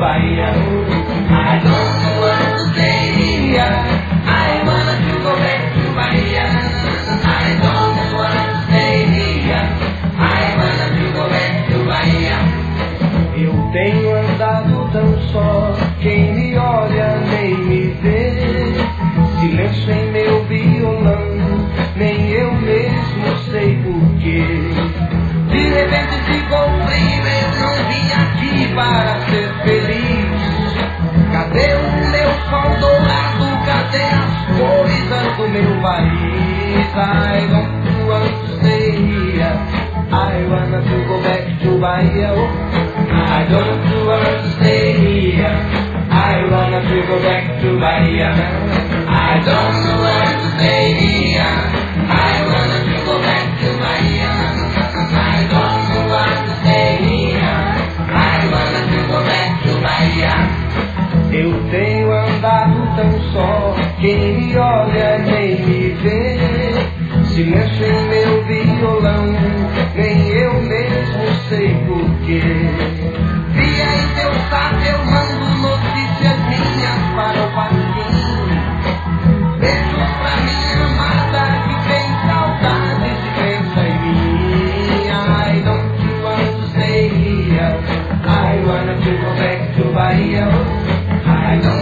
Bahia. I don't want to stay here. I wanna to go back to Bahia. I don't want to stay here. I wanna to go back to Bahia. Eu tenho andado tão só, quem me olha nem me vê. Silêncio em meu violão, nem eu mesmo sei porquê. De repente ficou frio, eu não vim aqui para ser feliz. Cadê o meu sol dourado, cadê as coisas do meu país? I don't want to stay here, I wanna to go back to Bahia. I don't want to stay here, I wanna to go back to Bahia. I don't want to stay here, I wanna to go back to Bahia. I don't want to stay here, I wanna to go back to Bahia. Eu tenho andado tão só, quem me olha nem me vê. Silêncio em meu violão, nem eu mesmo sei porquê. Via em teu zap eu mando notícias minhas para o parquinho. Beijos pra minha amada que tem saudades e pensa em mim. I don't want to stay here, I wanna to go back to Bahia. I don't